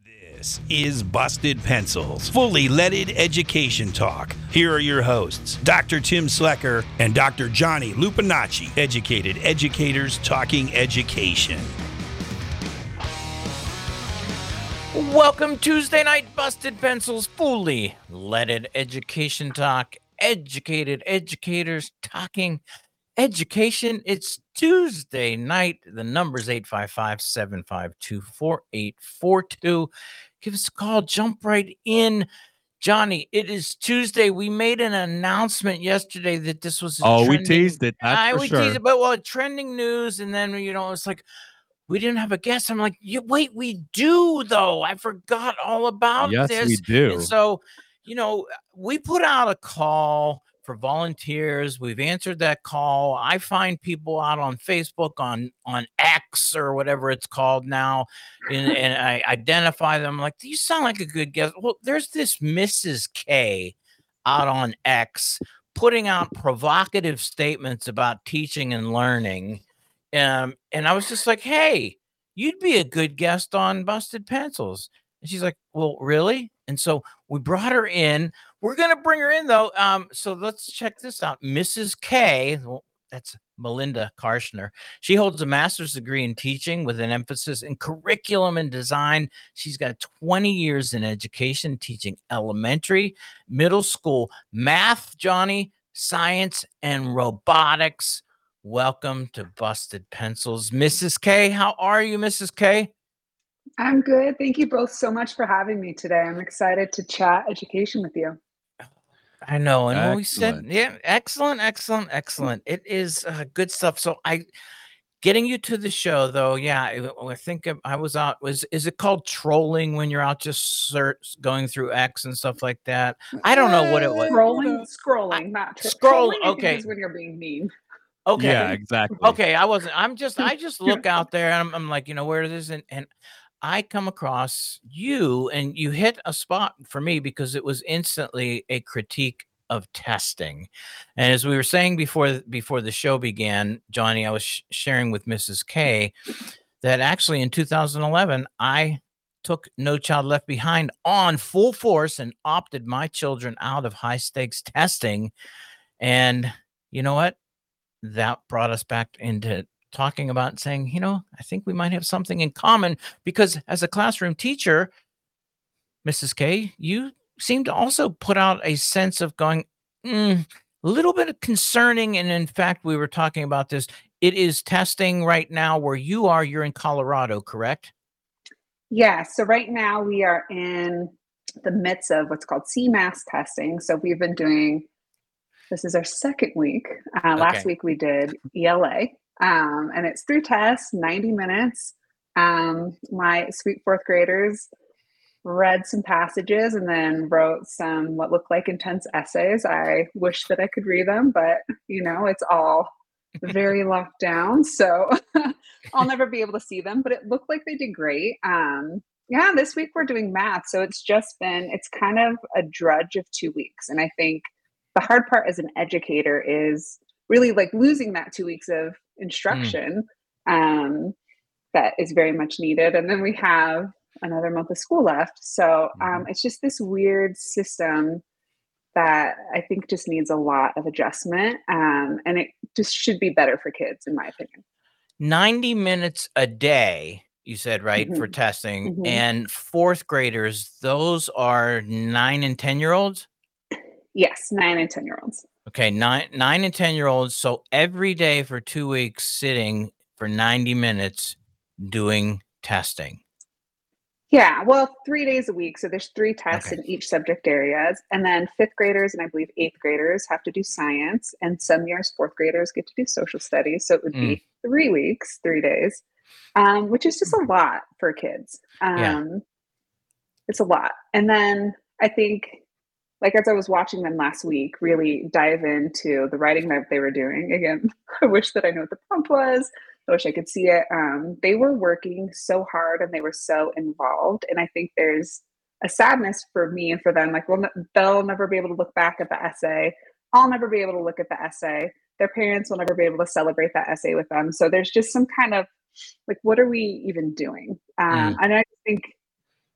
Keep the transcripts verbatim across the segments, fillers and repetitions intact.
This is Busted Pencils, fully leaded education talk. Here are your hosts, Doctor Tim Slecker and Doctor Johnny Lupinacci, educated educators talking education. Welcome Tuesday night, Busted Pencils, fully leaded education talk, educated educators talking education. It's Tuesday night. The number's eight five five, seven five two, four eight four two. Give us a call. Jump right in. Johnny, it is Tuesday. We made an announcement yesterday that this was a Oh, trending, we teased it. That's I for we sure. teased it, but well, trending news, and then you know it's like we didn't have a guest. I'm like, you wait, we do though. I forgot all about Yes, this. we do. And so, you know, we put out a call for volunteers. We've answered that call. I find people out on Facebook, on on X or whatever it's called now, and, and I identify them. I'm like, you sound like a good guest. Well, there's this Missus K out on X putting out provocative statements about teaching and learning. Um, and I was just like, hey, you'd be a good guest on Busted Pencils. And she's like, well, really? And so we brought her in. We're going to bring her in, though. Um, so let's check this out. Missus K, well, that's Melinda Karshner. She holds a master's degree in teaching with an emphasis in curriculum and design. She's got twenty years in education, teaching elementary, middle school, math, Johnny, science, and robotics. Welcome to Busted Pencils. Missus K, how are you, Missus K? I'm good. Thank you both so much for having me today. I'm excited to chat education with you. I know. And when we Excellent. said, yeah, excellent, excellent, excellent. It is uh, good stuff. So I, getting you to the show though, yeah, I, I think I was out, was, is it called trolling when you're out just search, going through X and stuff like that? I don't know what it was. Scrolling, scrolling, not tro- Scroll- trolling. I think okay. is when you're being mean. Okay. Yeah, exactly. Okay, I wasn't. I'm just. I just look out there, and I'm, I'm like, you know, where it is, and and I come across you, and you hit a spot for me because it was instantly a critique of testing. And as we were saying before before the show began, Johnny, I was sh- sharing with Missus K that actually in two thousand eleven, I took No Child Left Behind on full force and opted my children out of high stakes testing. And you know what? That brought us back into talking about saying, you know, I think we might have something in common because as a classroom teacher, Missus K, you seem to also put out a sense of going, mm, a little bit of concerning. And in fact, we were talking about this. It is testing right now where you are. You're in Colorado, correct? Yeah. So right now we are in the midst of what's called C MAS testing. So we've been doing, this is our second week. Uh, Okay. Last week we did E L A, um, and it's three tests, ninety minutes. Um, my sweet fourth graders read some passages and then wrote some what looked like intense essays. I wish that I could read them, but you know, it's all very locked down. So I'll never be able to see them, but it looked like they did great. Um, yeah, this week we're doing math. So it's just been, it's kind of a drudge of two weeks. And I think the hard part as an educator is really like losing that two weeks of instruction um, that is very much needed. And then we have another month of school left. So um, it's just this weird system that I think just needs a lot of adjustment. Um, and it just should be better for kids, in my opinion. ninety minutes a day, you said, right, Mhm. for testing. Mhm. And fourth graders, those are nine and ten year olds? Yes, nine and ten year olds. Okay, nine nine and ten year olds. So every day for two weeks, sitting for ninety minutes doing testing. Yeah, well, three days a week. So there's three tests Okay. in each subject areas. And then fifth graders and I believe eighth graders have to do science. And some years, fourth graders get to do social studies. So it would be three weeks, three days, um, which is just a lot for kids. Um, Yeah. It's a lot. And then I think, like, as I was watching them last week, really dive into the writing that they were doing. Again, I wish that I knew what the prompt was. I wish I could see it. Um, they were working so hard and they were so involved. And I think there's a sadness for me and for them. Like, well, they'll never be able to look back at the essay. I'll never be able to look at the essay. Their parents will never be able to celebrate that essay with them. So there's just some kind of like, what are we even doing? Um, Mm. and I think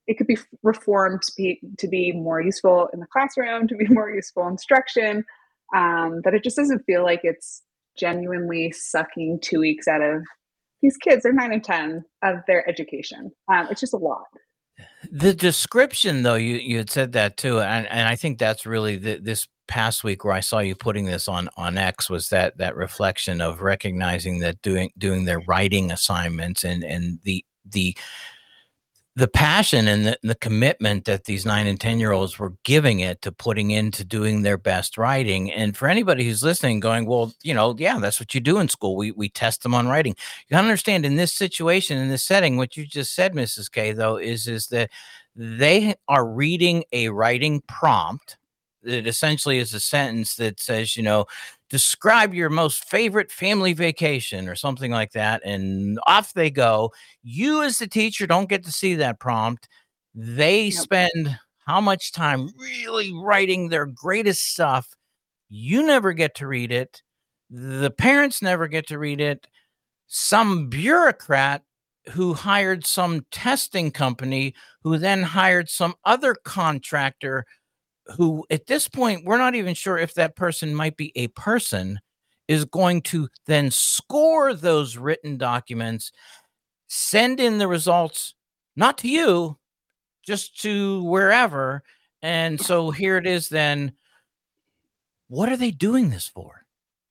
it could be reformed to be, to be more useful in the classroom, to be more useful instruction. Um, but it just doesn't feel like it's genuinely sucking two weeks out of these kids. They're nine and ten of their education. Um, it's just a lot. The description, though, you you had said that too, and and I think that's really the, this past week where I saw you putting this on on X was that that reflection of recognizing that doing doing their writing assignments and and the the the passion and the, the commitment that these nine and ten year olds were giving it to putting into doing their best writing. And for anybody who's listening going, well, you know, yeah, that's what you do in school. We, we test them on writing. You gotta understand in this situation, in this setting, what you just said, Missus K, though, is, is that they are reading a writing prompt that essentially is a sentence that says, you know, describe your most favorite family vacation or something like that. And off they go. You as the teacher don't get to see that prompt. They Yep. spend how much time really writing their greatest stuff. You never get to read it. The parents never get to read it. Some bureaucrat who hired some testing company who then hired some other contractor who at this point, we're not even sure if that person might be a person, is going to then score those written documents, send in the results, not to you, just to wherever. And so here it is then. What are they doing this for?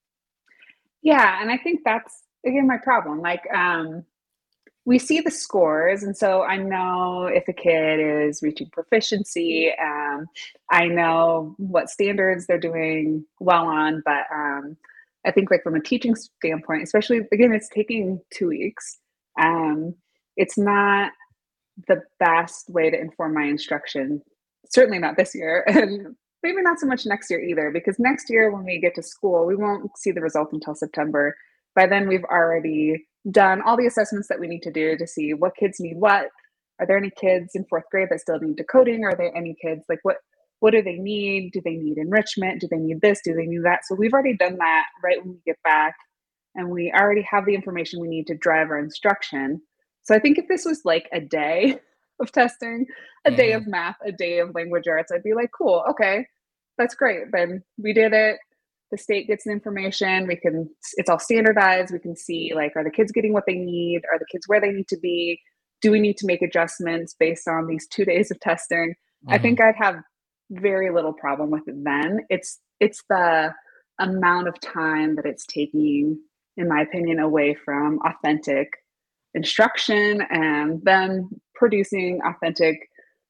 Yeah, and I think that's, again, my problem. Like, um, we see the scores, and so I know if a kid is reaching proficiency. Um, I know what standards they're doing well on, but um, I think, like, from a teaching standpoint, especially, again, it's taking two weeks. Um, it's not the best way to inform my instruction. Certainly not this year, and maybe not so much next year either, because next year when we get to school, we won't see the result until September. By then, we've already done all the assessments that we need to do to see what kids need what. Are there any kids in fourth grade that still need decoding? Are there any kids, like, what what do they need? Do they need enrichment? Do they need this? Do they need that? So we've already done that right when we get back, and we already have the information we need to drive our instruction. So I think if this was like a day of testing, a day Mhm. of math, a day of language arts, I'd be like, cool, okay, that's great. Then we did it. The state gets the information. We can, it's all standardized. We can see, like, are the kids getting what they need? Are the kids where they need to be? Do we need to make adjustments based on these two days of testing? I Mhm. think I'd have very little problem with it then. It's, it's the amount of time that it's taking, in my opinion, away from authentic instruction and then producing authentic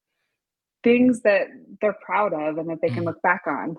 things that they're proud of and that they can Mhm. look back on.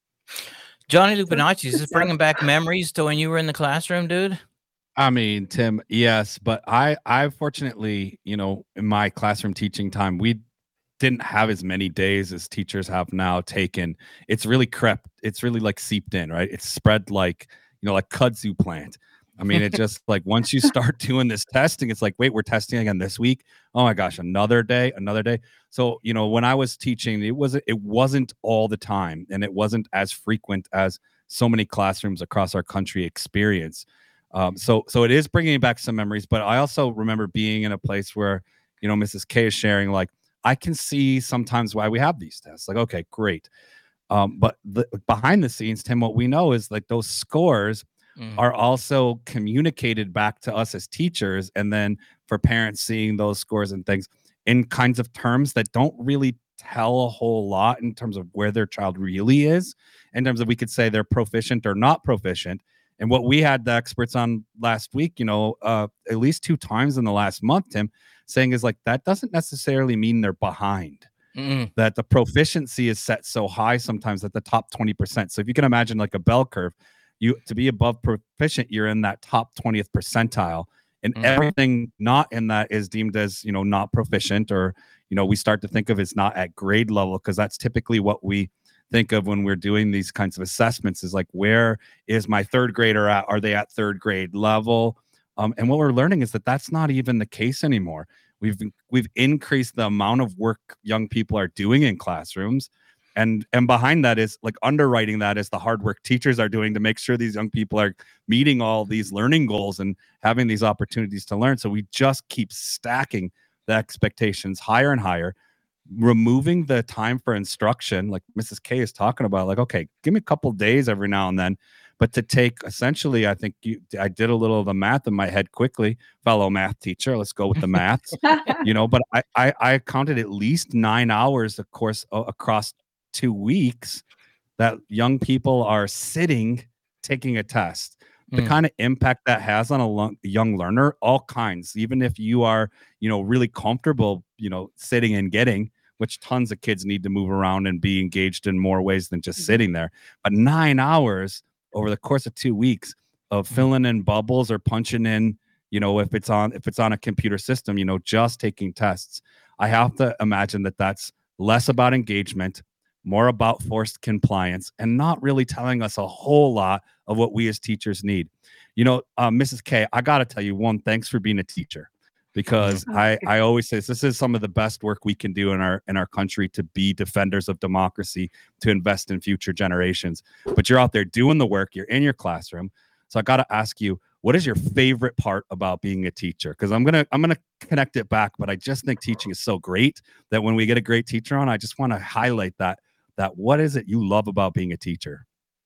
Johnny So Lupinacci, is it's this sad. bringing back memories to when you were in the classroom, dude? I mean, Tim, yes, but I, I fortunately, you know, in my classroom teaching time, we didn't have as many days as teachers have now taken. It's really crept. It's really like seeped in, right? It's spread like, you know, like kudzu plant. I mean, it just like once you start doing this testing, it's like, wait, we're testing again this week. Oh my gosh, another day, another day. So, you know, when I was teaching, it was it wasn't all the time, and it wasn't as frequent as so many classrooms across our country experience. Um, so, so it is bringing back some memories. But I also remember being in a place where, you know, Missus K is sharing, like, I can see sometimes why we have these tests. Like, okay, great. Um, but the, behind the scenes, Tim, what we know is like those scores Mhm. are also communicated back to us as teachers, and then for parents seeing those scores and things in kinds of terms that don't really tell a whole lot in terms of where their child really is, in terms of we could say they're proficient or not proficient. And what we had the experts on last week, you know, uh, at least two times in the last month, Tim, saying is like, that doesn't necessarily mean they're behind. Mhm. That the proficiency is set so high sometimes at the top twenty percent. So if you can imagine like a bell curve, you to be above proficient, you're in that top twentieth percentile, and Mhm. everything not in that is deemed as, you know, not proficient, or, you know, we start to think of as not at grade level, because that's typically what we think of when we're doing these kinds of assessments, is like, where is my third grader at? Are they at third grade level? Um, and what we're learning is that that's not even the case anymore. We've we've increased the amount of work young people are doing in classrooms, and and behind that is like underwriting that is the hard work teachers are doing to make sure these young people are meeting all these learning goals and having these opportunities to learn. So we just keep stacking the expectations higher and higher. removing the time for instruction, like Missus K is talking about, like, okay, give me a couple days every now and then, but to take essentially, I think you, I did a little of the math in my head quickly, fellow math teacher, let's go with the maths, you know, but I, I, I counted at least nine hours, of course, uh, across two weeks that young people are sitting, taking a test. The mm. kind of impact that has on a lo- young learner, all kinds, even if you are, you know, really comfortable, you know, sitting and getting, which tons of kids need to move around and be engaged in more ways than just mm-hmm. sitting there. But nine hours over the course of two weeks of filling in bubbles or punching in, you know, if it's on, if it's on a computer system, you know, just taking tests. I have to imagine that that's less about engagement, more about forced compliance, and not really telling us a whole lot of what we as teachers need. You know, uh, Missus K, I got to tell you, one, thanks for being a teacher, because mm-hmm. I, I always say this is some of the best work we can do in our in our country to be defenders of democracy, to invest in future generations. But you're out there doing the work, you're in your classroom. So I got to ask you, what is your favorite part about being a teacher? Because I'm gonna I'm gonna connect it back, but I just think teaching is so great that when we get a great teacher on, I just want to highlight that. That what is it you love about being a teacher?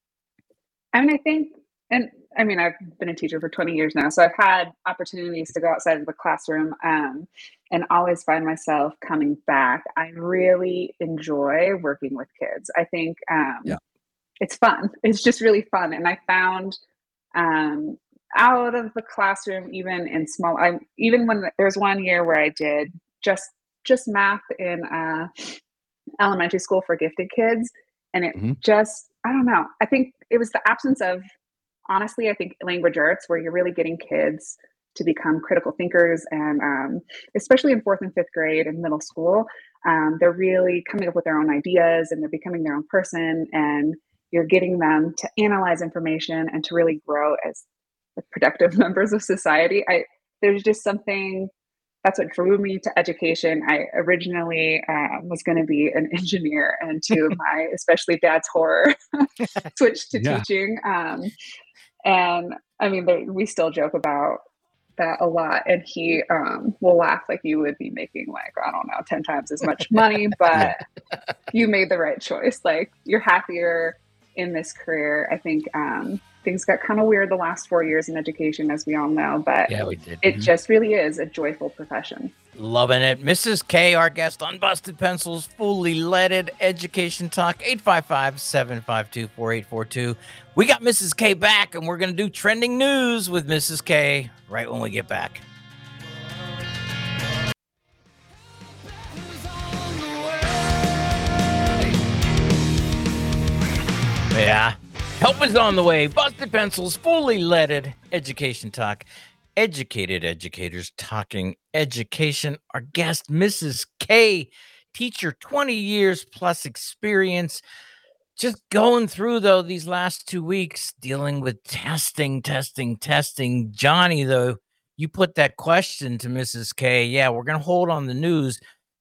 I mean, I think, and I mean, I've been a teacher for twenty years now, so I've had opportunities to go outside of the classroom um, and always find myself coming back. I really enjoy working with kids. I think um, yeah. it's fun. It's just really fun. And I found um, out of the classroom, even in small, I even when there's one year where I did just just math in uh, elementary school for gifted kids, and it mm-hmm. just, I don't know, I think it was the absence of, honestly, I think language arts, where you're really getting kids to become critical thinkers, and um, especially in fourth and fifth grade and middle school, um, they're really coming up with their own ideas and they're becoming their own person, and you're getting them to analyze information and to really grow as like, productive members of society. I there's just something. That's what drew me to education. I originally um, was going to be an engineer, and to my, especially dad's horror, switched to yeah. teaching. Um, and I mean, they, we still joke about that a lot. And he um, will laugh like you would be making like, I don't know, ten times as much money, but you made the right choice. Like you're happier in this career. I think um, things got kind of weird the last four years in education, as we all know, but yeah, we did. It mm-hmm. just really is a joyful profession. Loving it. Missus K, our guest on Busted Pencils, fully leaded education talk, eight five five, seven five two, four eight four two. We got Missus K back, and we're going to do trending news with Missus K right when we get back. Yeah. Help is on the way. Busted Pencils, fully leaded education talk. Educated educators talking education. Our guest, Missus K, teacher, twenty years plus experience. Just going through, though, these last two weeks, dealing with testing, testing, testing. Johnny, though, you put that question to Missus K. Yeah, we're going to hold on the news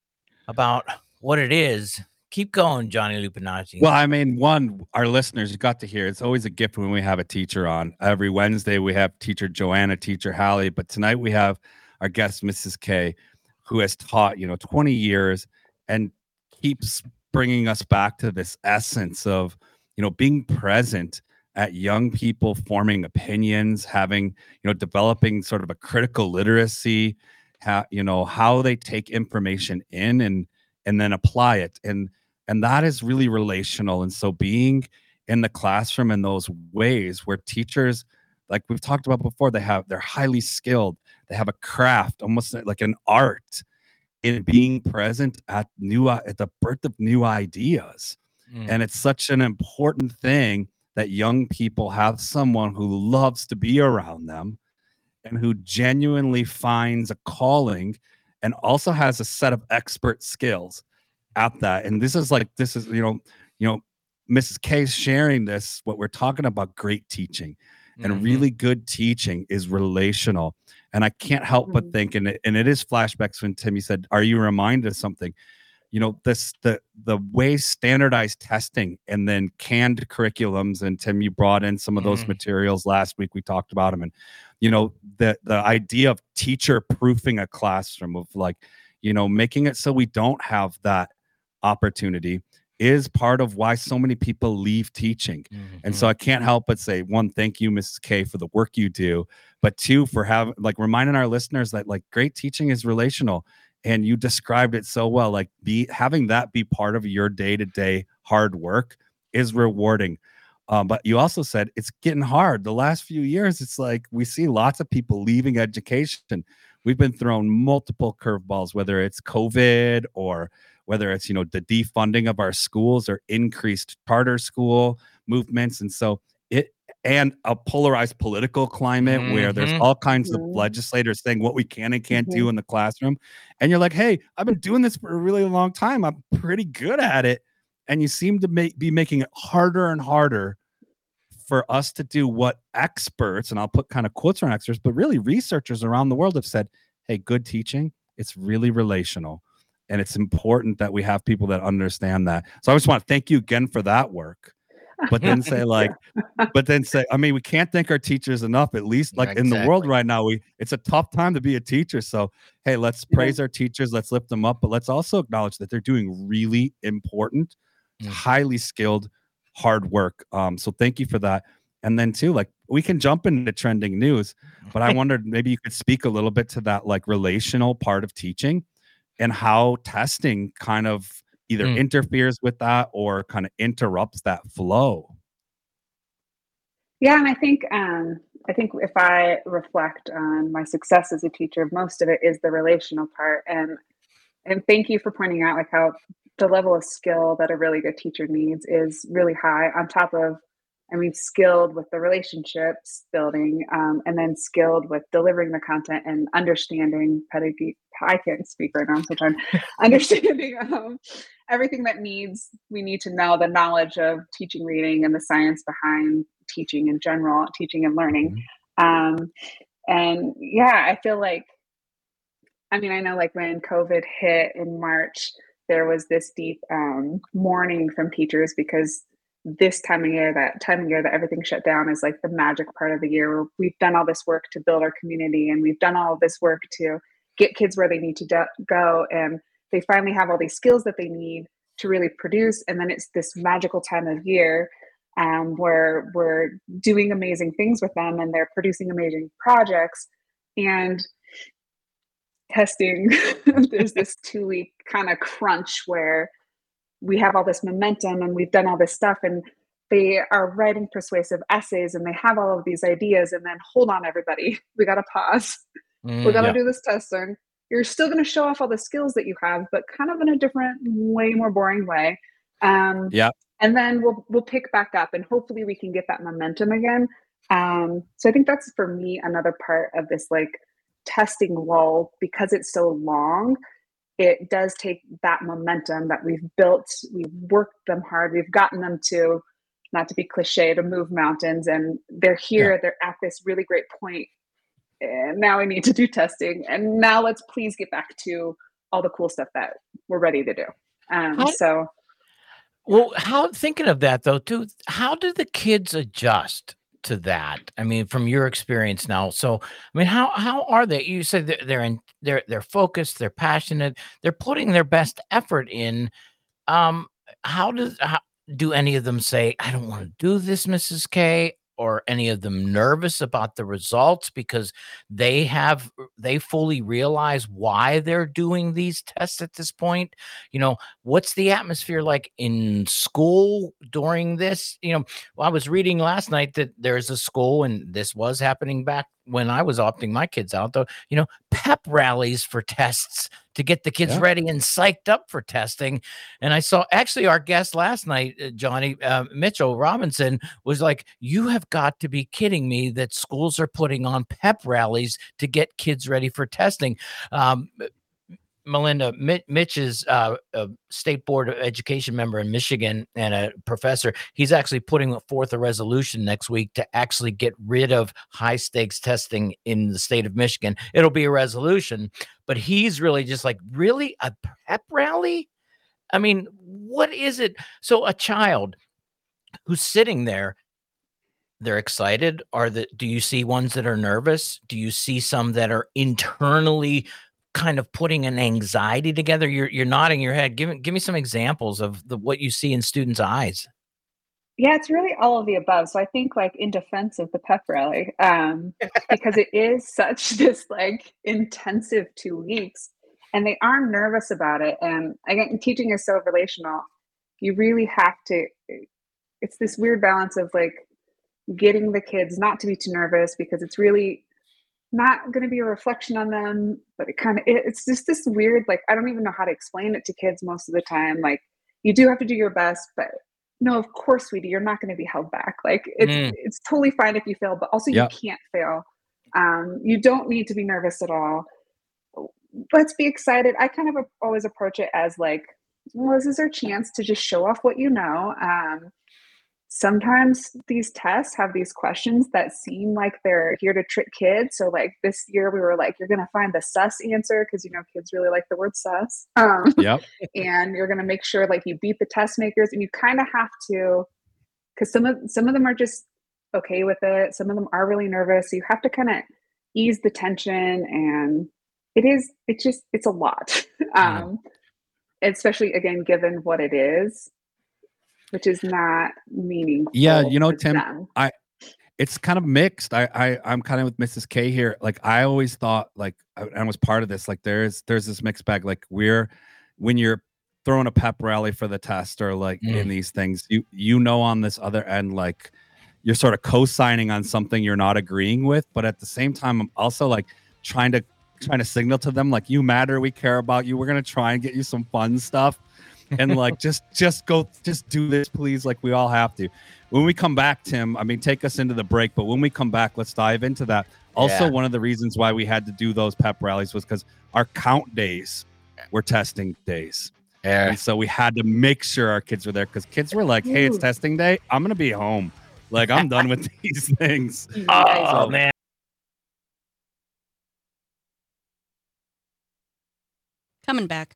about what it is. Keep going, Johnny Lupinacci. Well, I mean, one, our listeners got to hear. It's always a gift when we have a teacher on. Every Wednesday, we have teacher Joanna, teacher Hallie, but tonight we have our guest, Missus K, who has taught, you know, twenty years and keeps bringing us back to this essence of, you know, being present at young people forming opinions, having, you know, developing sort of a critical literacy, how, you know, how they take information in and and then apply it. And And that is really relational. And so being in the classroom in those ways where teachers, like we've talked about before, they have, they're highly skilled. They have a craft, almost like an art in being present at new, at the birth of new ideas. Mm. And it's such an important thing that young people have someone who loves to be around them and who genuinely finds a calling and also has a set of expert skills at that. And this is like, this is, you know, you know, Missus K sharing this, what we're talking about, great teaching and mm-hmm. really good teaching is relational. And I can't help mm-hmm. but think, and it, and it is flashbacks when Timmy said, are you reminded of something? You know, this, the, the way standardized testing and then canned curriculums. And Tim, you brought in some of those mm-hmm. materials last week. We talked about them. And, you know, the, the idea of teacher proofing a classroom of like, you know, making it so we don't have that opportunity is part of why so many people leave teaching. Mm-hmm. And so I can't help but say, one, thank you, Missus K, for the work you do, but two, for having, like, reminding our listeners that, like, great teaching is relational. And you described it so well, like, be having that be part of your day-to-day hard work is rewarding. Um, but you also said it's getting hard. The last few years, it's like we see lots of people leaving education. We've been thrown multiple curveballs, whether it's COVID or whether it's, you know, the defunding of our schools or increased charter school movements. And so it, and a polarized political climate mm-hmm. where there's all kinds mm-hmm. of legislators saying what we can and can't mm-hmm. do in the classroom. And you're like, hey, I've been doing this for a really long time. I'm pretty good at it. And you seem to make, be making it harder and harder for us to do what experts, and I'll put kind of quotes on experts, but really researchers around the world have said, hey, good teaching, it's really relational. And it's important that we have people that understand that. So I just want to thank you again for that work. But then say like, but then say, I mean, we can't thank our teachers enough. At least like exactly. in the world right now, we it's a tough time to be a teacher. So, hey, let's praise our teachers. Let's lift them up. But let's also acknowledge that they're doing really important, mm. highly skilled, hard work. Um, so thank you for that. And then too, like we can jump into trending news, but I wondered maybe you could speak a little bit to that like relational part of teaching and how testing kind of either mm. interferes with that or kind of interrupts that flow. Yeah, and I think um, I think if I reflect on my success as a teacher, most of it is the relational part. And and thank you for pointing out like how the level of skill that a really good teacher needs is really high. On top of, I mean, skilled with the relationships building, um, and then skilled with delivering the content and understanding pedagogy. I can't speak right now, I'm so trying. Understanding um, everything that needs, we need to know the knowledge of teaching, reading, and the science behind teaching in general, teaching and learning. Mm-hmm. Um, and yeah, I feel like, I mean, I know like when COVID hit in March, there was this deep um, mourning from teachers because this time of year, that time of year that everything shut down is like the magic part of the year where we've done all this work to build our community and we've done all of this work to get kids where they need to do- go. And they finally have all these skills that they need to really produce. And then it's this magical time of year um, where we're doing amazing things with them and they're producing amazing projects. And testing, there's this two week kind of crunch where we have all this momentum and we've done all this stuff and they are writing persuasive essays and they have all of these ideas and then hold on everybody, we got to pause. Mm, we got to yeah. do this testing. You're still going to show off all the skills that you have, but kind of in a different, way more boring way. Um, yeah. And then we'll, we'll pick back up and hopefully we can get that momentum again. Um, so I think that's for me, another part of this like testing lull, because it's so long. It does take that momentum that we've built, we've worked them hard, we've gotten them to, not to be cliche, to move mountains, and they're here, yeah. they're at this really great point. And now we need to do testing, and now let's please get back to all the cool stuff that we're ready to do. Um, how, so, well, how thinking of that though, too, how do the kids adjust to that? I mean, from your experience now. So, I mean, how how are they? You said they're they're in, they're they're focused, they're passionate, they're putting their best effort in. Um, how does how, do any of them say, "I don't want to do this, Missus K"? Or any of them nervous about the results because they have they fully realize why they're doing these tests at this point? You know, what's the atmosphere like in school during this? You know, well, I was reading last night that there's a school, and this was happening back when I was opting my kids out, though, you know, pep rallies for tests to get the kids yeah. ready and psyched up for testing. And I saw actually our guest last night, uh, Johnny uh, Mitchell Robinson, was like, you have got to be kidding me that schools are putting on pep rallies to get kids ready for testing. Um, Melinda, Mitch is uh, a state board of education member in Michigan and a professor. He's actually putting forth a resolution next week to actually get rid of high stakes testing in the state of Michigan. It'll be a resolution, but he's really just like, really a pep rally? I mean, what is it? So a child who's sitting there, they're excited. Are the, do you see ones that are nervous? Do you see some that are internally kind of putting an anxiety together? You're you're nodding your head. Give me give me some examples of the what you see in students' eyes. Yeah, it's really all of the above. So I think like in defense of the pep rally, um, because it is such this like intensive two weeks and they are nervous about it. And again, teaching is so relational. You really have to, it's this weird balance of like getting the kids not to be too nervous because it's really not going to be a reflection on them, but it kind of, it, it's just this weird, like, I don't even know how to explain it to kids most of the time. Like you do have to do your best, but no, of course, sweetie, you're not going to be held back. Like it's mm. it's totally fine if you fail, but also yep. you can't fail. Um, you don't need to be nervous at all. Let's be excited. I kind of always approach it as like, well, this is our chance to just show off what you know. Um, sometimes these tests have these questions that seem like they're here to trick kids. So like this year we were like, you're going to find the sus answer because, you know, kids really like the word sus. Um, yep. And you're going to make sure like you beat the test makers, and you kind of have to, because some of, some of them are just okay with it. Some of them are really nervous. So you have to kind of ease the tension, and it is, it's just, it's a lot. Yeah. um, especially again, given what it is, which is not meaningful. Yeah, you know, Tim, them. I it's kind of mixed. I, I I'm kind of with Missus K here. Like I always thought, like I, I was part of this. Like there's there's this mixed bag. Like we're when you're throwing a pep rally for the test or like mm. in these things, you you know on this other end, like you're sort of co-signing on something you're not agreeing with, but at the same time, I'm also like trying to trying to signal to them like you matter, we care about you. We're gonna try and get you some fun stuff. And like just just go just do this, please, like we all have to. When we come back, Tim, I mean, take us into the break, but when we come back, let's dive into that. Also, yeah. one of the reasons why we had to do those pep rallies was because our count days were testing days. Yeah. And so we had to make sure our kids were there, because kids were like, hey, it's testing day, I'm gonna be home, like I'm done with these things. Oh so, man. Coming back.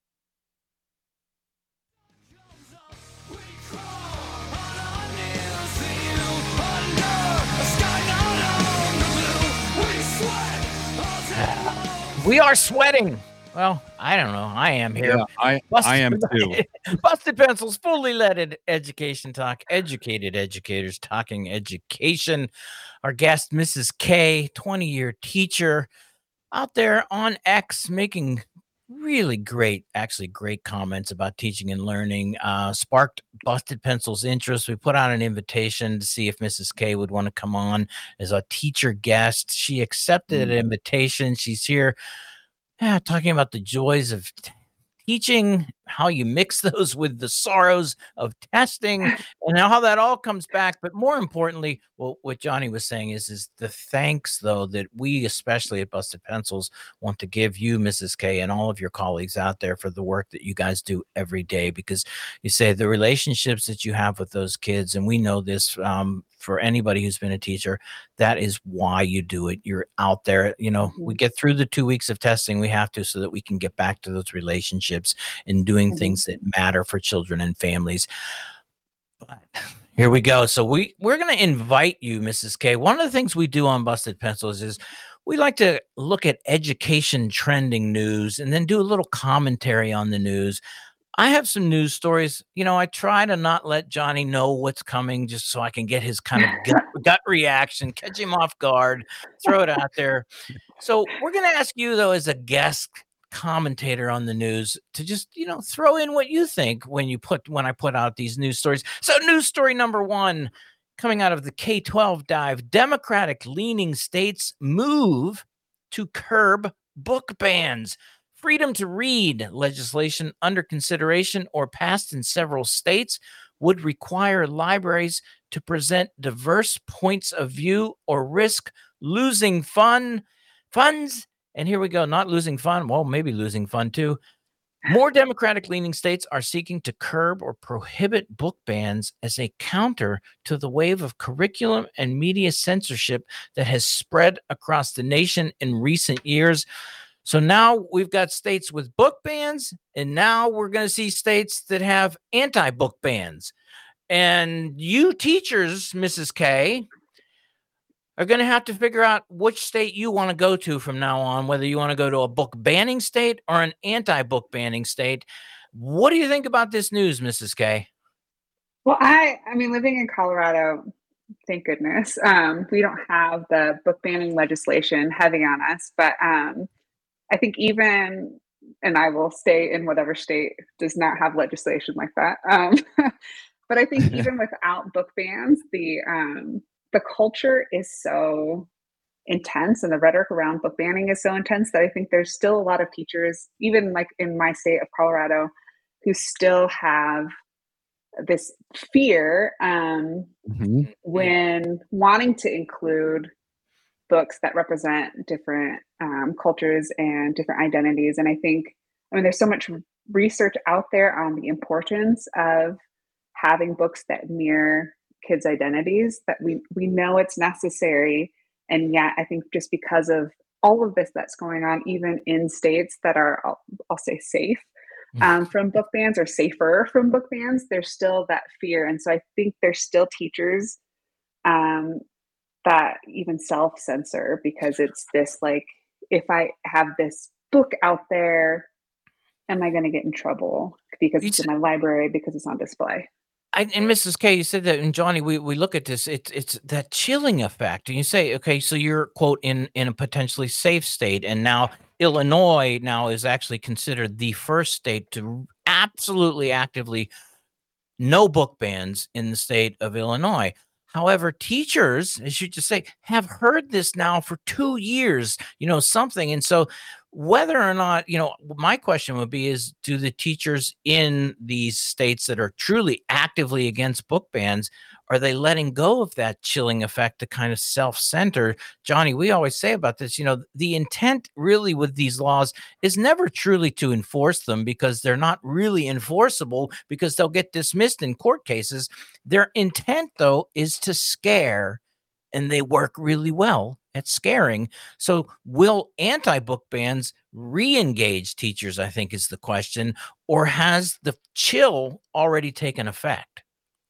We are sweating. Well, I don't know. I am here. Yeah, I, I am too. Busted Pencils, fully leaded education talk, educated educators talking education. Our guest, Missus K, twenty-year teacher out there on X, making really great, actually great comments about teaching and learning. Uh, sparked Busted Pencils interest. We put out an invitation to see if Missus K would want to come on as a teacher guest. She accepted an invitation. She's here yeah, talking about the joys of t- teaching, how you mix those with the sorrows of testing, and how that all comes back. But more importantly, well, what Johnny was saying is, is the thanks, though, that we, especially at Busted Pencils, want to give you, Missus K, and all of your colleagues out there for the work that you guys do every day. Because you say the relationships that you have with those kids, and we know this um, for anybody who's been a teacher, that is why you do it. You're out there. You know, we get through the two weeks of testing. We have to, so that we can get back to those relationships and doing mm-hmm. things that matter for children and families. But here we go. So we, we're going to invite you, Missus K. One of the things we do on Busted Pencils is we like to look at education trending news and then do a little commentary on the news. I have some news stories. You know, I try to not let Johnny know what's coming, just so I can get his kind of gut, gut reaction, catch him off guard, throw it out there. So we're going to ask you, though, as a guest commentator on the news, to just, you know, throw in what you think when you put when I put out these news stories. So news story number one, coming out of the K twelve dive, Democratic leaning states move to curb book bans. Freedom to read legislation under consideration or passed in several states would require libraries to present diverse points of view or risk losing fun funds. And here we go, not losing fun. Well, maybe losing fun too. More Democratic-leaning states are seeking to curb or prohibit book bans as a counter to the wave of curriculum and media censorship that has spread across the nation in recent years. So now we've got states with book bans, and now we're going to see states that have anti-book bans. And you teachers, Missus K, are going to have to figure out which state you want to go to from now on, whether you want to go to a book banning state or an anti-book banning state. What do you think about this news, Missus K? Well, I, I mean, living in Colorado, thank goodness, um, we don't have the book banning legislation heavy on us. But um, I think even, and I will stay in whatever state does not have legislation like that. Um, but I think even without book bans, the um, the culture is so intense and the rhetoric around book banning is so intense that I think there's still a lot of teachers, even like in my state of Colorado, who still have this fear um, Mm-hmm. when wanting to include books that represent different um, cultures and different identities. And I think, I mean, there's so much research out there on the importance of having books that mirror kids' identities, that we, we know it's necessary. And yet I think just because of all of this that's going on, even in states that are, I'll, I'll say safe um, from book bans or safer from book bans, there's still that fear. And so I think there's still teachers um, that even self-censor because it's this like, if I have this book out there, am I going to get in trouble because it's in my library, because it's on display? I, and Missus K, you said that, and Johnny, we, we look at this, it's it's that chilling effect. And you say, okay, so you're, quote, in, in a potentially safe state, and now Illinois now is actually considered the first state to absolutely actively no book bans in the state of Illinois. However, teachers, as you just say, have heard this now for two years, you know, something. And so whether or not, you know, my question would be is, do the teachers in these states that are truly actively against book bans, are they letting go of that chilling effect to kind of self-center? Johnny, we always say about this, you know, the intent really with these laws is never truly to enforce them because they're not really enforceable because they'll get dismissed in court cases. Their intent, though, is to scare, and they work really well at scaring. So will anti-book bans re-engage teachers, I think is the question, or has the chill already taken effect?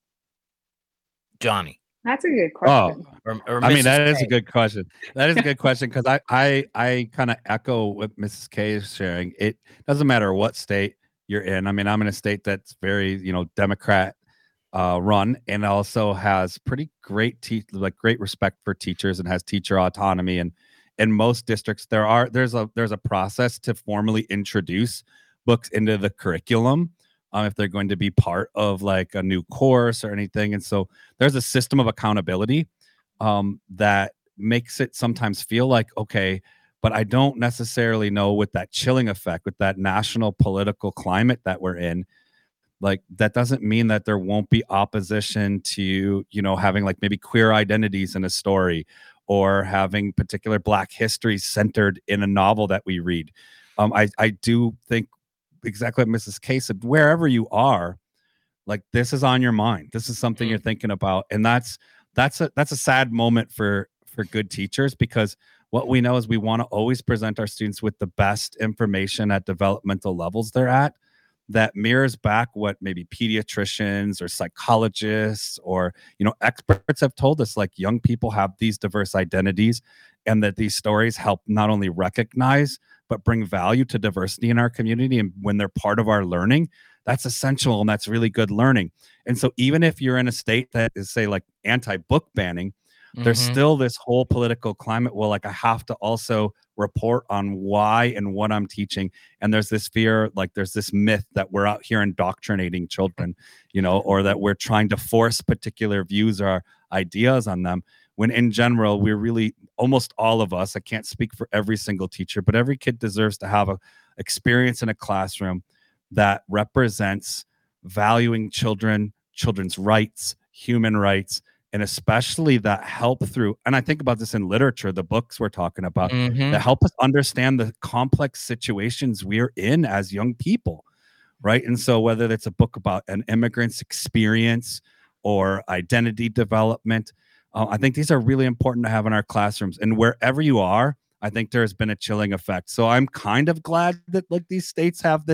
Johnny. That's a good question. Oh, or, or I mean, that K. is a good question. That is a good question because I, I, I kind of echo what Missus K is sharing. It doesn't matter what state you're in. I mean, I'm in a state that's very, you know, Democrat uh, run and also has pretty great, te- like great respect for teachers and has teacher autonomy. And in most districts, there are there's a there's a process to formally introduce books into the curriculum. Um, if they're going to be part of like a new course or anything. And so there's a system of accountability um, that makes it sometimes feel like, okay, but I don't necessarily know with that chilling effect, with that national political climate that we're in, like that doesn't mean that there won't be opposition to, you know, having like maybe queer identities in a story or having particular Black history centered in a novel that we read. Um, I, I do think exactly what Missus K said, wherever you are, like this is on your mind. This is something mm-hmm. you're thinking about. And that's, that's a, that's a sad moment for, for good teachers, because what we know is we want to always present our students with the best information at developmental levels they're at that mirrors back what maybe pediatricians or psychologists or, you know, experts have told us, like young people have these diverse identities and that these stories help not only recognize but bring value to diversity in our community. And when they're part of our learning, that's essential and that's really good learning. And so even if you're in a state that is, say, like anti-book banning, mm-hmm. there's still this whole political climate. Well, like I have to also report on why and what I'm teaching. And there's this fear, like there's this myth that we're out here indoctrinating children, you know, or that we're trying to force particular views or ideas on them. When in general, we're really, almost all of us, I can't speak for every single teacher, but every kid deserves to have a experience in a classroom that represents valuing children, children's rights, human rights, and especially that help through, and I think about this in literature, the books we're talking about, mm-hmm. that help us understand the complex situations we're in as young people, right? And so whether it's a book about an immigrant's experience or identity development, Uh, I think these are really important to have in our classrooms. And wherever you are, I think there's been a chilling effect. So I'm kind of glad that like these states have this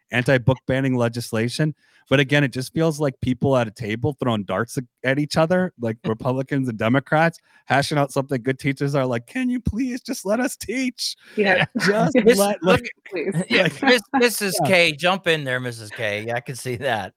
anti-book banning legislation. But again, it just feels like people at a table throwing darts at each other, like Republicans and Democrats, hashing out something good teachers are like, can you please just let us teach? Yeah. Just Miss- let, look- like, Please. Yeah, like- Miss, Missus Yeah. K, jump in there, Missus K. Yeah, I can see that.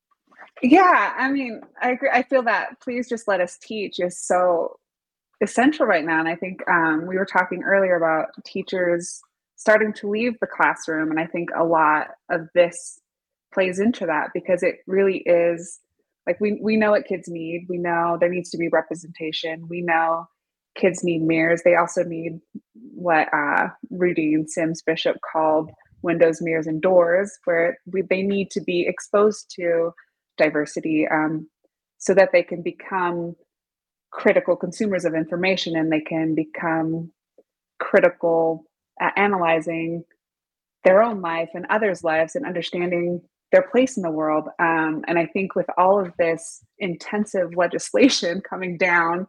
Yeah, I mean, I agree. I feel that please just let us teach is so essential right now. And I think um, we were talking earlier about teachers starting to leave the classroom. And I think a lot of this plays into that because it really is like we, we know what kids need. We know there needs to be representation. We know kids need mirrors. They also need what uh, Rudy and Sims Bishop called windows, mirrors, and doors, where we, they need to be exposed to diversity um, so that they can become critical consumers of information and they can become critical at analyzing their own life and others' lives and understanding their place in the world. Um, and I think with all of this intensive legislation coming down,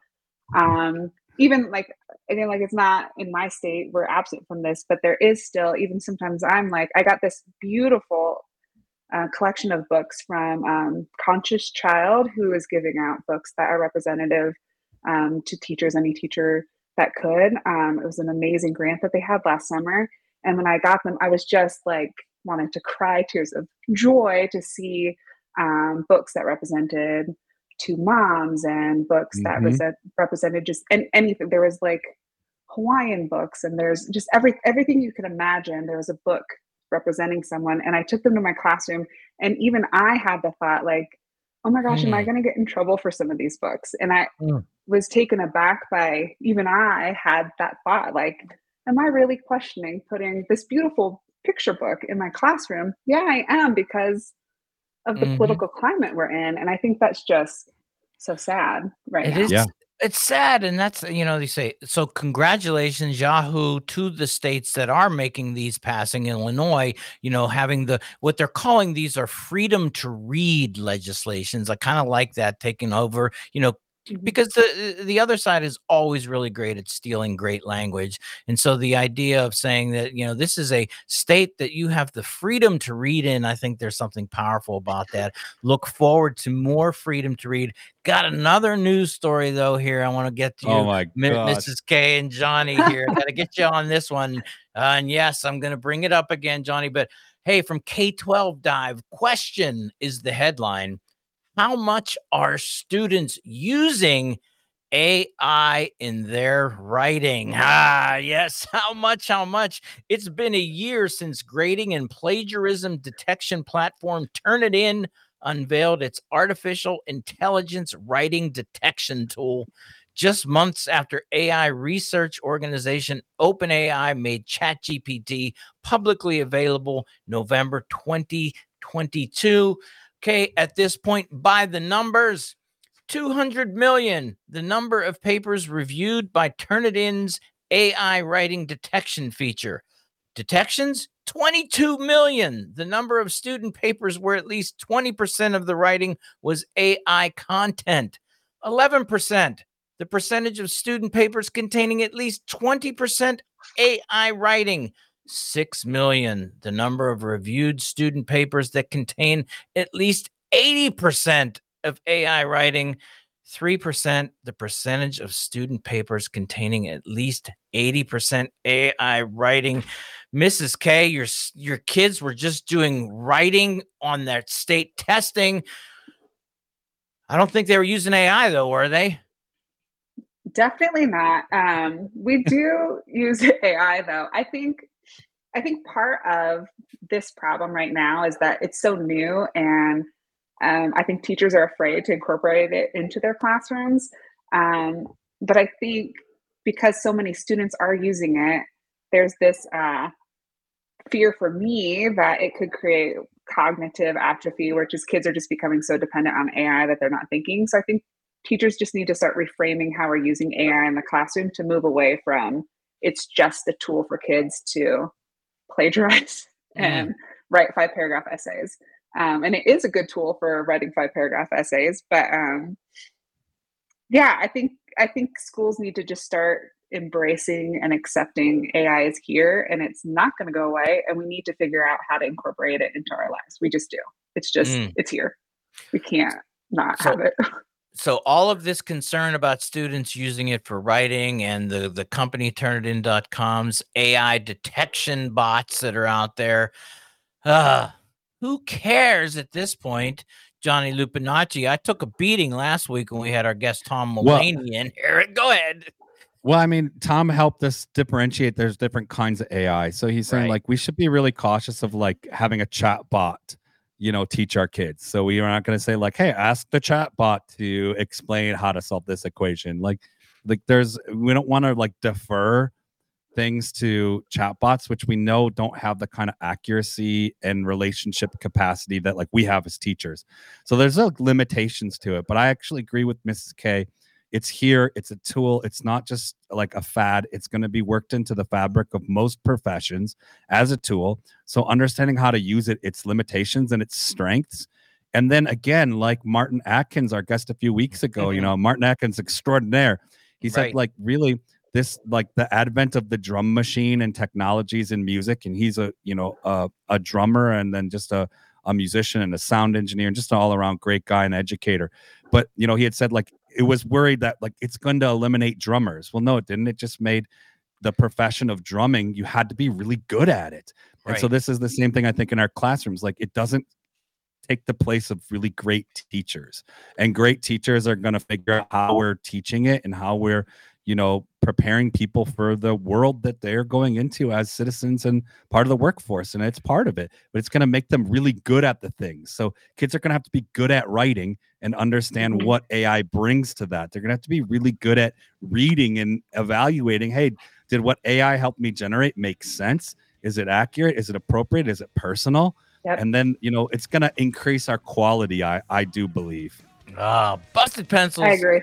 um, even like, again, like it's not in my state, we're absent from this, but there is still, even sometimes I'm like, I got this beautiful uh, collection of books from um, Conscious Child, who is giving out books that are representative um, to teachers, any teacher that could. Um, it was an amazing grant that they had last summer. And when I got them, I was just like wanted to cry tears of joy to see um, books that represented two moms and books that Mhm. represent, represented just and anything. There was like Hawaiian books and there's just every everything you could imagine. There was a book representing someone, and I took them to my classroom, and even I had the thought like, oh my gosh, am I Hmm. going to get in trouble for some of these books? And I Mm. was taken aback by even I had that thought like, am I really questioning putting this beautiful picture book in my classroom? Yeah, I am, because of the Mhm. political climate we're in. And I think that's just so sad right It now. is. Yeah. It's sad, and that's you know they say so. Congratulations, Yahoo, to the states that are making these passing. Illinois, you know, having the what they're calling these are freedom to read legislations. I kind of like that taking over. You know, Mhm. because the the other side is always really great at stealing great language, and so the idea of saying that you know this is a state that you have the freedom to read in, I think there's something powerful about that. Look forward to more freedom to read. Got another news story though here. I want to get to you, Oh my Mi- gosh. Missus K and Johnny here. Got to get you on this one. Uh, and yes, I'm going to bring it up again, Johnny. But hey, from K twelve Dive, question is the headline. How much are students using A I in their writing? Ah, yes. How much? How much? It's been a year since grading and plagiarism detection platform Turnitin unveiled its artificial intelligence writing detection tool. Just months after A I research organization OpenAI made ChatGPT publicly available November twenty twenty-two. Okay, at this point, by the numbers, two hundred million, the number of papers reviewed by Turnitin's A I writing detection feature. Detections, twenty-two million, the number of student papers where at least twenty percent of the writing was A I content. eleven percent, the percentage of student papers containing at least twenty percent A I writing. six million, the number of reviewed student papers that contain at least eighty percent of A I writing. three percent, the percentage of student papers containing at least eighty percent A I writing. Missus K, your your kids were just doing writing on their state testing. I don't think they were using A I though, were they? Definitely not. Um, we do use A I though. I think I think part of this problem right now is that it's so new, and um, I think teachers are afraid to incorporate it into their classrooms. Um, but I think because so many students are using it, there's this uh, fear for me that it could create cognitive atrophy, where just kids are just becoming so dependent on A I that they're not thinking. So I think teachers just need to start reframing how we're using A I in the classroom to move away from it's just a tool for kids to plagiarize Mm. and write five paragraph essays. Um, and it is a good tool for writing five paragraph essays, but um, yeah, I think I think schools need to just start embracing and accepting A I is here and it's not going to go away. And we need to figure out how to incorporate it into our lives. We just do. It's just, Mm. it's here. We can't not So- have it. So all of this concern about students using it for writing and the, the company Turnitin dot com's A I detection bots that are out there, uh, who cares at this point? Johnny Lupinacci, I took a beating last week when we had our guest Tom Well- Mulaney in here. Go ahead. Well, I mean, Tom helped us differentiate. There's different kinds of A I. So he's saying Right. like we should be really cautious of like having a chat bot, you know, teach our kids. So we are not going to say like, hey, ask the chat bot to explain how to solve this equation. Like, like there's we don't want to like defer things to chatbots, which we know don't have the kind of accuracy and relationship capacity that like we have as teachers. So there's like limitations to it. But I actually agree with Missus K. It's here. It's a tool. It's not just like a fad. It's going to be worked into the fabric of most professions as a tool. So understanding how to use it, its limitations and its strengths. And then again, like Martin Atkins, our guest a few weeks ago, you know, Martin Atkins extraordinaire. He said Right. like really this like the advent of the drum machine and technologies in music. And he's a, you know, a, a drummer and then just a, a musician and a sound engineer and just an all around great guy and educator. But, you know, he had said like, it was worried that like it's going to eliminate drummers. Well, no, it didn't. It just made the profession of drumming, you had to be really good at it. And Right. so this is the same thing I think in our classrooms. Like it doesn't take the place of really great teachers, and great teachers are going to figure out how we're teaching it and how we're, you know, preparing people for the world that they're going into as citizens and part of the workforce. And it's part of it, but it's going to make them really good at the things. So kids are going to have to be good at writing and understand Mhm. what A I brings to that. They're going to have to be really good at reading and evaluating. Hey, did what A I help me generate make sense? Is it accurate? Is it appropriate? Is it personal? Yep. And then, you know, it's going to increase our quality. I, I do believe. Ah, busted pencils. I agree.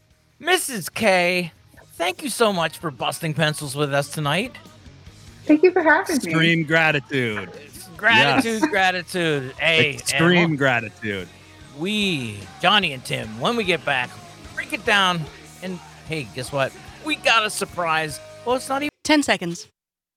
Missus K, thank you so much for busting pencils with us tonight. Thank you for having me. Extreme gratitude. Gratitude, gratitude. Hey, and Extreme we'll- gratitude. we, Johnny and Tim, when we get back, break it down. And hey, guess what? We got a surprise. Well, it's not even. ten seconds.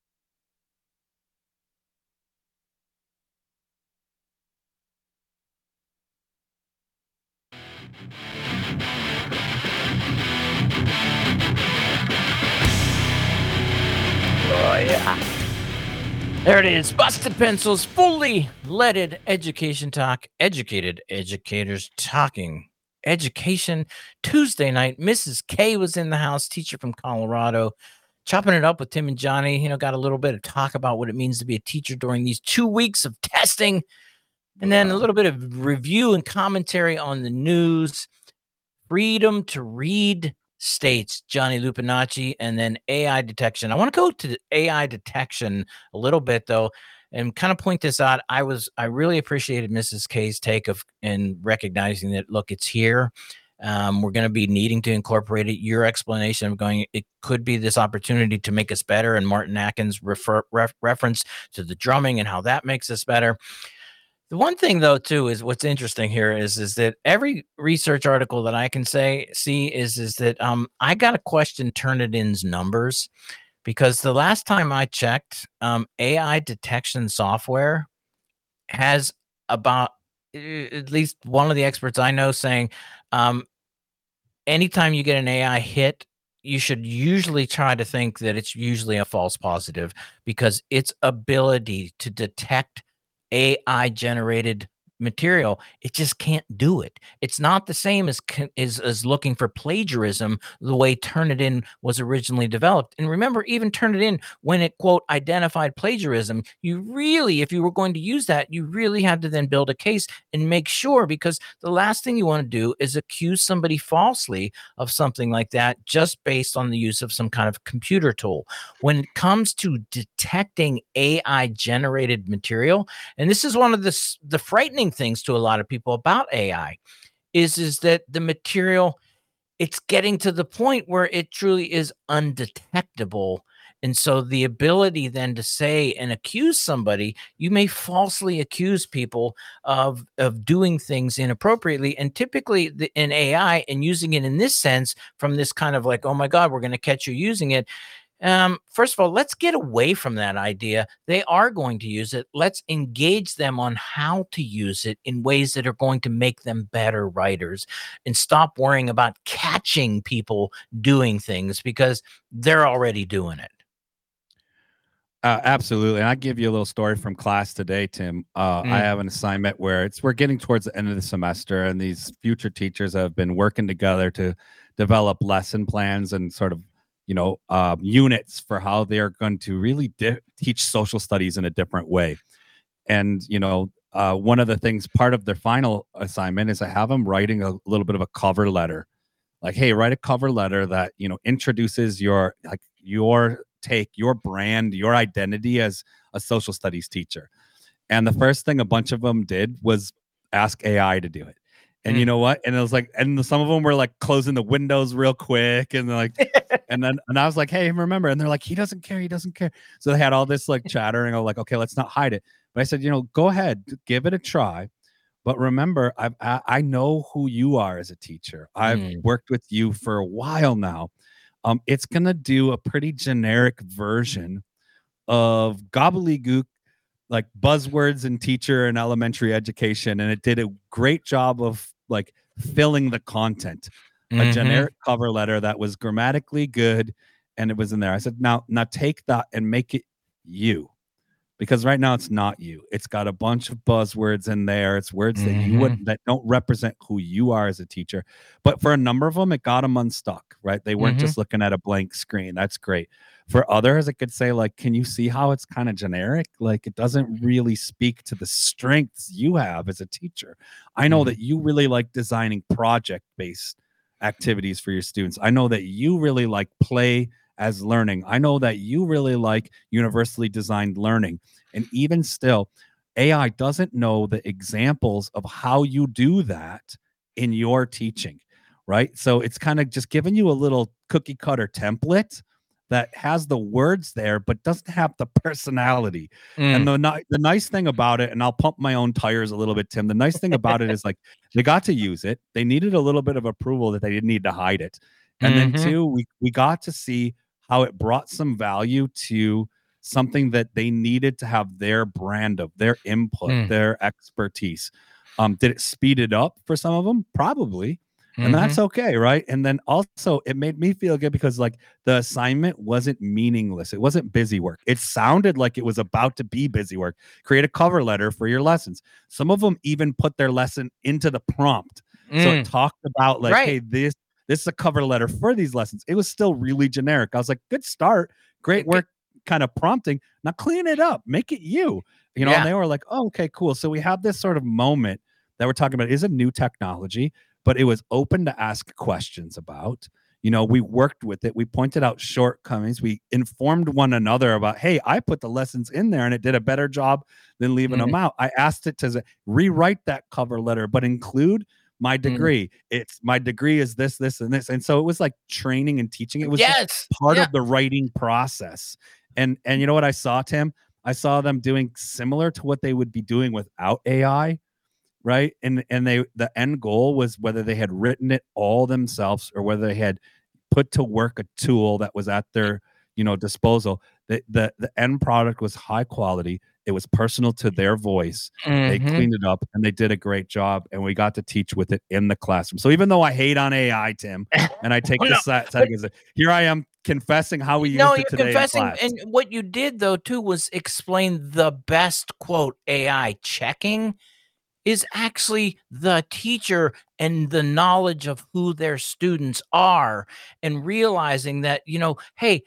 Oh, yeah. There it is. Busted Pencils, fully leaded education talk. Educated educators talking education. Tuesday night, Missus K was in the house, teacher from Colorado, chopping it up with Tim and Johnny. You know, got a little bit of talk about what it means to be a teacher during these two weeks of testing. And then a little bit of review and commentary on the news. Freedom to read states, Johnny Lupinacci, and then A I detection. I want to go to the A I detection a little bit though, and kind of point this out. I was I really appreciated Missus K's take of in recognizing that look, it's here. Um, we're going to be needing to incorporate it. Your explanation of going, it could be this opportunity to make us better, and Martin Atkins refer ref, reference to the drumming and how that makes us better. The one thing though too is what's interesting here is is that every research article that I can say see is is that um I got to question Turnitin's numbers, because the last time I checked, um A I detection software has about uh, at least one of the experts I know saying um anytime you get an A I hit, you should usually try to think that it's usually a false positive, because its ability to detect A I generated material, it just can't do it. It's not the same as as, as looking for plagiarism the way Turnitin was originally developed. And remember, even Turnitin, when it quote identified plagiarism, you really, if you were going to use that, you really had to then build a case and make sure, because the last thing you want to do is accuse somebody falsely of something like that just based on the use of some kind of computer tool. When it comes to detecting A I generated material, and this is one of the the frightening things to a lot of people about A I, is is that the material, it's getting to the point where it truly is undetectable. And so the ability then to say and accuse somebody, you may falsely accuse people of of doing things inappropriately. And typically the, in A I, and using it in this sense, from this kind of like, oh my God, we're going to catch you using it. Um, first of all, let's get away from that idea. They are going to use it. Let's engage them on how to use it in ways that are going to make them better writers, and stop worrying about catching people doing things, because they're already doing it. Uh, absolutely. And I give you a little story from class today, Tim. Uh, Mm. I have an assignment where it's we're getting towards the end of the semester, and these future teachers have been working together to develop lesson plans and sort of, you know, uh, units for how they are going to really di- teach social studies in a different way. And, you know, uh, one of the things, part of their final assignment is I have them writing a little bit of a cover letter. Like, hey, write a cover letter that, you know, introduces your, like, your take, your brand, your identity as a social studies teacher. And the first thing a bunch of them did was ask A I to do it. And Mm. you know what? And it was like, and some of them were like closing the windows real quick, and they're like, and then and I was like, hey, remember? And they're like, he doesn't care, he doesn't care. So they had all this like chattering. I was like, okay, let's not hide it. But I said, you know, go ahead, give it a try. But remember, I've, I I know who you are as a teacher. I've Mm. worked with you for a while now. Um, it's gonna do a pretty generic version of gobbledygook, like buzzwords in teacher and elementary education, and it did a great job of like filling the content. A Mhm. generic cover letter that was grammatically good, and it was in there. I said, now, now take that and make it you, because right now it's not you. It's got a bunch of buzzwords in there. It's words that you would that don't represent who you are as a teacher. But for a number of them, it got them unstuck. Right? They weren't Mhm. just looking at a blank screen. That's great. For others, it could say like, can you see how it's kind of generic? Like it doesn't really speak to the strengths you have as a teacher. I know Mhm. that you really like designing project-based activities for your students. I know that you really like play as learning. I know that you really like universally designed learning. And even still, A I doesn't know the examples of how you do that in your teaching, right? So it's kind of just giving you a little cookie cutter template that has the words there, but doesn't have the personality. Mm. And the, ni- the nice thing about it, and I'll pump my own tires a little bit, Tim. The nice thing about it is like they got to use it. They needed a little bit of approval that they didn't need to hide it. And then Mhm. two, we we got to see how it brought some value to something that they needed to have their brand of, their input, Mm. their expertise. Um, did it speed it up for some of them? Probably. And Mhm. that's okay, right? And then also it made me feel good because like the assignment wasn't meaningless. It wasn't busy work. It sounded like it was about to be busy work. Create a cover letter for your lessons. Some of them even put their lesson into the prompt. So Mm. it talked about like, Right. hey, this this is a cover letter for these lessons. It was still really generic. I was like, good start. Great work kind of prompting. Now clean it up. Make it you. You know, Yeah. and they were like, oh, okay, cool. So we have this sort of moment that we're talking about is a new technology, but it was open to ask questions about. You know, we worked with it. We pointed out shortcomings. We informed one another about, hey, I put the lessons in there and it did a better job than leaving Mm. them out. I asked it to rewrite that cover letter, but include my degree. It's my degree is this, this, and this. And so it was like training and teaching. It was just Yes. part Yeah. of the writing process. And and you know what I saw, Tim? I saw them doing similar to what they would be doing without A I. Right. And and they the end goal was whether they had written it all themselves or whether they had put to work a tool that was at their, you know, disposal. The the, the end product was high quality. It was personal to their voice. They Mhm. cleaned it up and they did a great job. And we got to teach with it in the classroom. So even though I hate on A I, Tim, and I take No, this side, side as a- here I am confessing how we No, used you're it today in confessing, class. and what you did though too was explain the best quote A I checking is actually the teacher and the knowledge of who their students are, and realizing that, you know, hey,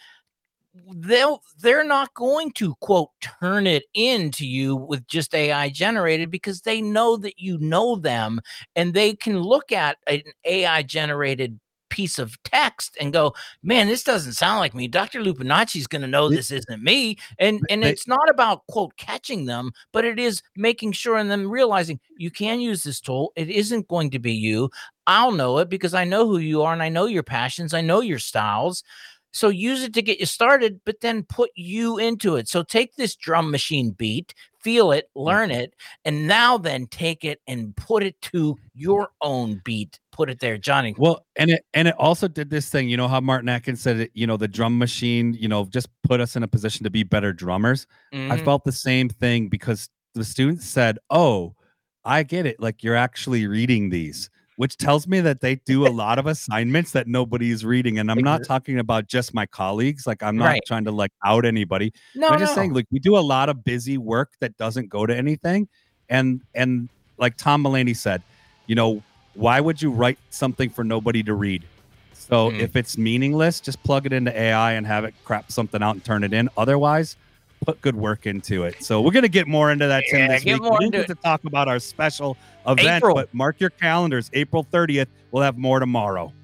they'll they're not going to quote turn it into you with just A I generated, because they know that you know them, and they can look at an A I generated piece of text and go, man, this doesn't sound like me. Doctor Lupinacci's going to know They- this isn't me. And and they- it's not about quote catching them, but it is making sure and them realizing you can use this tool. It isn't going to be you. I'll know it because I know who you are and I know your passions. I know your styles. So use it to get you started, but then put you into it. So take this drum machine beat, feel it, learn it, and now then take it and put it to your own beat. Put it there, Johnny. Well, and it and it also did this thing. You know how Martin Atkins said it, you know, the drum machine, you know, just put us in a position to be better drummers. Mhm. I felt the same thing because the students said, "Oh, I get it. Like you're actually reading these," which tells me that they do a lot of assignments that nobody's reading. And I'm not Exa- talking about just my colleagues. Like I'm not Right. trying to like out anybody. No, I'm just no. saying, like we do a lot of busy work that doesn't go to anything. And and like Tom Mulaney said, you know, why would you write something for nobody to read? So Mm. if it's meaningless, just plug it into A I and have it crap something out and turn it in. Otherwise, put good work into it. So we're gonna get more into that, Tim, Yeah, this get week. more We into need it. to talk about our special event, April. but mark your calendars. April thirtieth. We'll have more tomorrow.